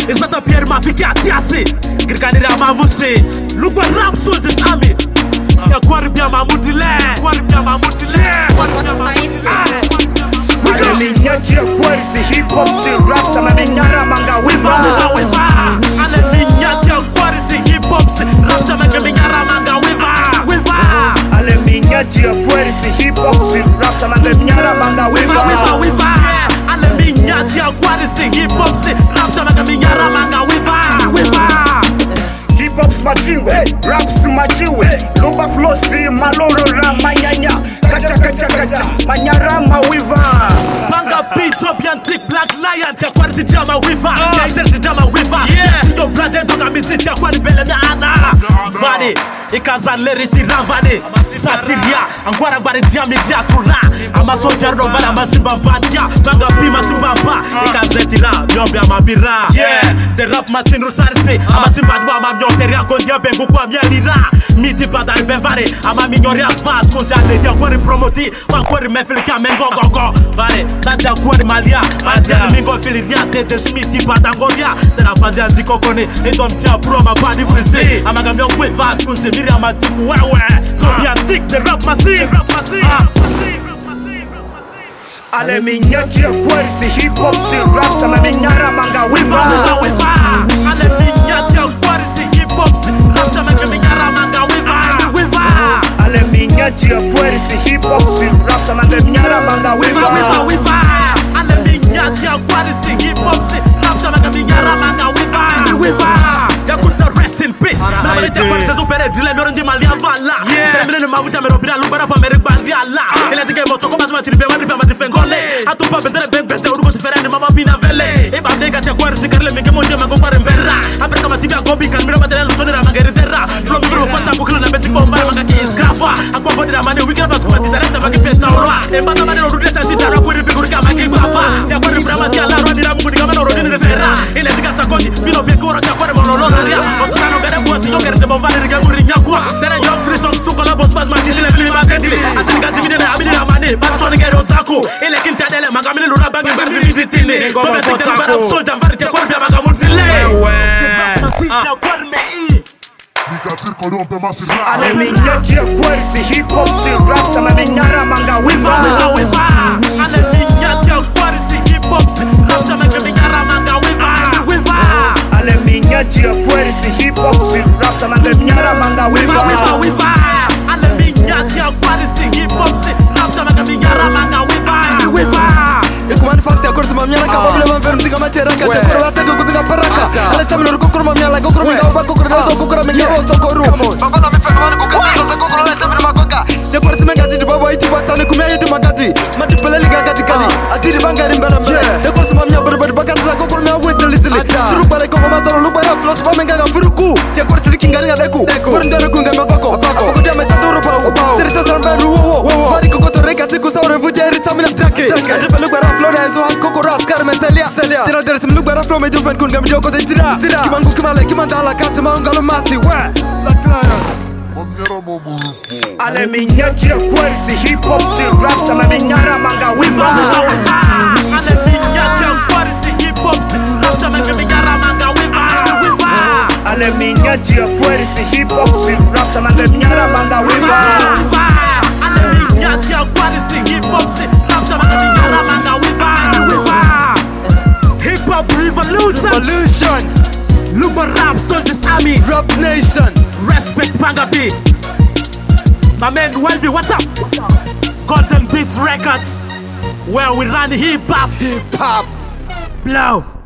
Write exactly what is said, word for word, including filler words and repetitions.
Exata Pierre ma fiki atiasi Girkanira mamusi Lugba rap soul this army Ya kwari bia mamudile Kwari bia mamudile Ale minyati ya kwari si hip hop si rap Sama minyara manga wiva Ale minyati ya kwari si hip hop si rap Sama minyara manga wiva Ale minyati ya kwari si hip hop si rap Sama minyara manga wiva Ale minyati ya kwari si hip hop si rap Sama minyara manga wiva Hip hop smachiwe, rap smachiwe Luba flow si maloro rama nyanya Kacha kacha kacha, manyara mawiva Manga beat up yantik black lion Tia kwari si jama wiva Ya izel si jama wiva Si yo brade doga misi tia kwari bele mi ana Vani, ikaza leri ti ramvani Satiria, angwara ngwari dia mi dia tura Ama sojar no vana masimba badia Manga bi masimba ba Ikaze tira, nyombi ama bira Yeah, the rap masin rusarisi Ama simba dwa ama mnyoteria kondia bengu kwa mnyelira Miti badari bevare Ama minyori advance Kozi aletia kwari promoti Ma kwari mefilika mengo gogo Vare, kazi ya kwari malia Adrian mingo filiria Tete smiti badangoria Tena fazi ya ziko kone Edo mtia bro mabani vrisi Ama gamyo kwe vats kunse miri ama tiku wewe So biantik the rap masin Ale minyati ya kwari si hip hop si rap Sama minyara manga wiva Ale minyati ya kwari si hip hop si rap Sama minyara manga wiva Ale minyati ya kwari si hip hop si rap Sama minyara manga wiva Ale minyati ya kwari si hip hop si rap Sama minyara manga wiva Yakuta rest in peace Na marita kwari se supere drile mero ndi malia vala Tere mene ni mavuta mero bina lubara pa meri bandri ala Ele dige moto koma zima tiripe wadripe ama difengole Atu pa bedere beng bete urugo tifere ni mama bina vele Eba nega tia kwari si karile minge monje mango kwari mbera Apere kama tibia gobi kan miro matele lutoni ra mangeri terra Flow mi vrimo kwata kukila na betik bombara manga ki iskrafa Akwa bodi na mani wikira pas kuma tita rekta baki peta urwa Emba na mani urudile sa sita ra kwiri biguri kama ki bafa Tia kwari brama tia la rodi ra mungu ni kama na rodini refera Ile diga sa kogi filo bie kura tia kwari monolola ria Osutano gare buwasi yo gere te bombari rige muri nyakwa Tere job three songs tu kola boss bas mati zile vili matendili Atini ka divide na amini na mani Bani choni gere otaku Ile kinti adele manga mili lura bangi bangi vili tritini Tome tik tenu bera soldier vari tia kwari bia manga multile Tia kwari me i Mikatir kolompe masira Ale minyati ya kwari si hip hop si rap Sama minyara manga wiva Ale minyati ya kwari si hip hop si rap Sama minyara manga wiva Ale minyati ya kwari si hip hop si rap Sama minyara manga wiva Ale minyati ya kwari si hip hop si rap Sama minyara manga wiva Ikumani fast ya kursi mamyala kama vile mamveru mdiga matera Kasa kura rasta kukubiga paraka Ale tamina rukukuru mamyala Kukuru minga oba kukuru nasa kukura minga oto koru Bakota mifenu wani kukasi Kasa kukuru leta vina makoka Te kursi minga didi babo iti batali kumia yidi magadi Mati pele liga gadi kali Adiri banga rimbera mbele Te kursi mamya bari bari bakati sa kukuru minga witi litili Siru bale koma mazaro lupa ya flow Spa minga nga firuku Te kursi liki ngari nga leku Kuri ndere kunga mefako Afako te metaduru pao Siri sasa mbenu wowo Fari kukoto reka siku sa urevuja erita mina drake Adripe lukba ra flow na ezo hakokoro askar meselia Tira deres mi lukba ra flow me dufen kun gamdi yoko te tira Kimangu kimale kimanda ala kasi maungalo masi we Mamnyara mamuru Ale minyati ya kwari si hip hop si rap Sama minyara manga wiva Ale minyati ya kwari si hip hop si rap Sama minyara manga wiva Ale minyati ya kwari si hip hop si rap Sama minyara manga wiva Ale minyati ya kwari si hip hop si rap Sama minyara manga wiva Hip hop revolution Revolution Lumba rap so this army Rap Nation Respect Panga B My man Welvy, what's up? Golden Beats Records Where we run hip hop Hip Hop Blow